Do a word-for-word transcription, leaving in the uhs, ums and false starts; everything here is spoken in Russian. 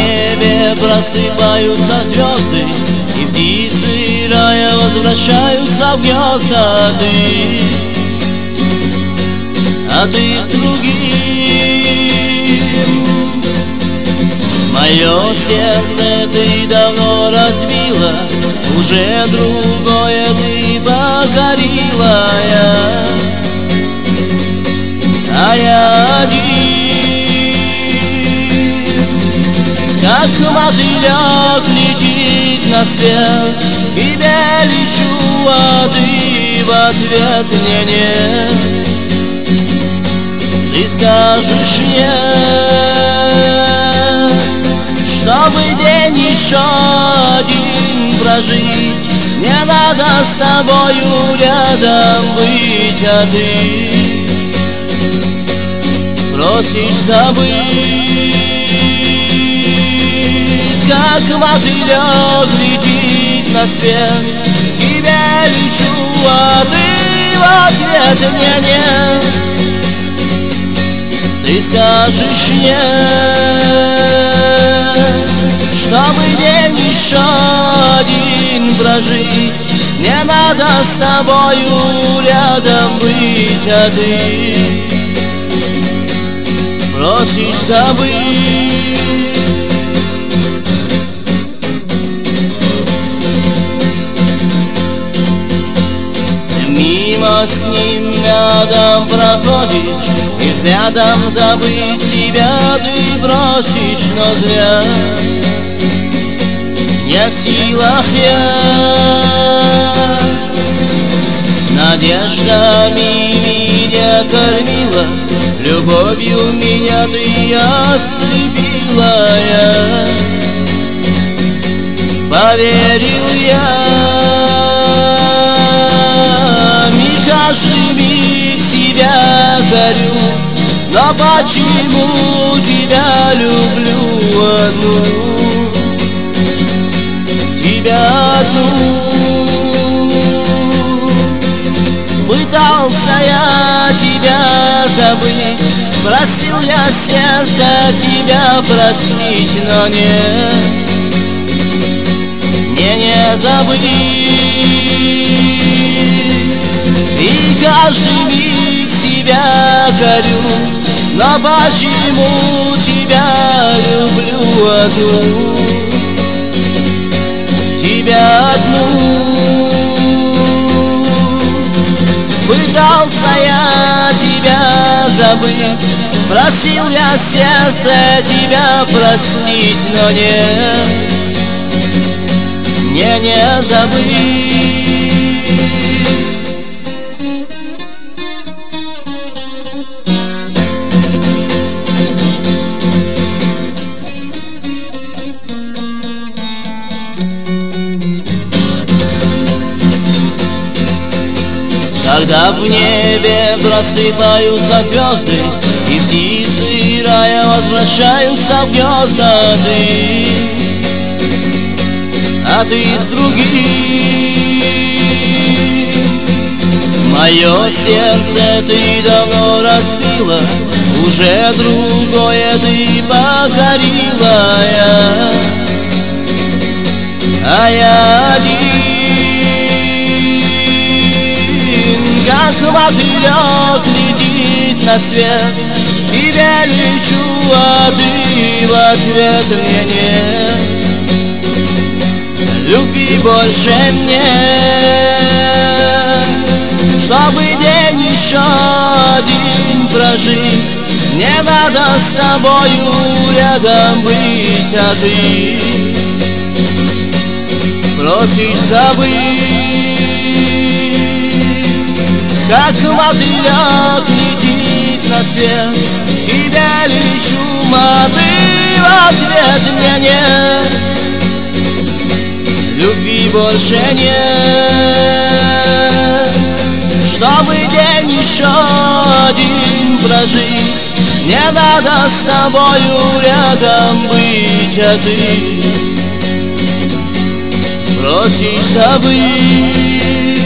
небе просыпаются звезды, и птицы рая возвращаются в гнезда. А ты, а ты с другим. Мое сердце ты давно разбила, уже другое ты покорила. Я, а я один, как мотылек летит на свет, тебе лечу, а ты в ответ мне нет. Ты скажешь нет, чтобы день еще один прожить, мне надо с тобою рядом быть. А ты просишь забыть, как мотылек летит на свет, тебе лечу, а ты в ответ мне нет. Ты скажешь нет, чтобы день еще один прожить, мне надо с тобою рядом быть. А ты просишь забыть. Мимо с ним рядом проходишь, и взглядом забыть себя ты просишь, но зря. Не в силах я надеждами меня кормила, любовью меня ты ослепила. Я поверил я, и каждый миг себя горю, но почему тебя люблю одну, тебя одну? Пытался я тебя забыть, просил я сердце тебя простить, но нет, мне не забыть. И каждый миг себя корю, но почему тебя люблю одну, тебя одну? Пытался я тебя забыть, просил я сердце тебя простить, но нет, мне не забыть. Когда в небе просыпаются звезды, и птицы рая возвращаются в гнезда. Ты, а ты с другим. Мое сердце ты давно разбила, уже другое ты покорила. Я, а я один, как мотылек летит на свет, тебе лечу, а ты в ответ мне нет. Любви больше нет, чтобы день еще один прожить, мне надо с тобою рядом быть. А ты просишь забыть, как мотылек летит на свет, тебя лечу, а ты в ответ мне нет. Любви больше нет, чтобы день еще один прожить, мне надо с тобою рядом быть. А ты просишь забыть.